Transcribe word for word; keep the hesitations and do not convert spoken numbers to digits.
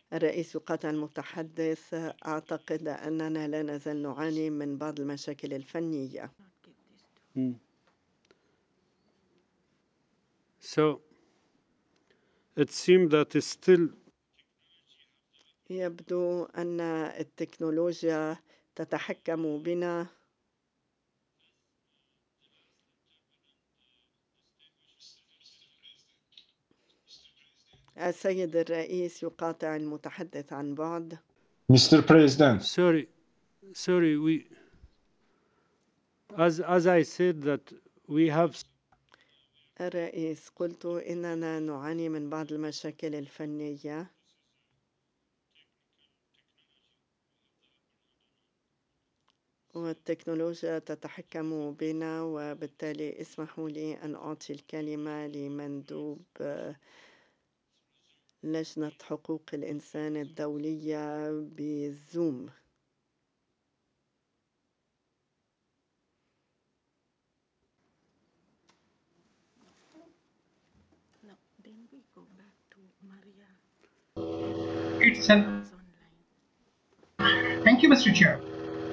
الرئيس يقاطع المتحدث: أعتقد أننا لا نزال نعاني من بعض المشاكل الفنية. Mm. So it seems that it's still يبدو أن التكنولوجيا تتحكم بنا. السيد الرئيس يقاطع المتحدث عن بعد. Mister President. sorry, sorry. We, as as I said, that we have. الرئيس: قلت إننا نعاني من بعض المشاكل الفنية. والتكنولوجيا تتحكم بنا، وبالتالي اسمحوا لي أن أعطي الكلمة لمندوب لجنة حقوق الإنسان الدولية بالزوم. It's an Thank you, Mister Chair.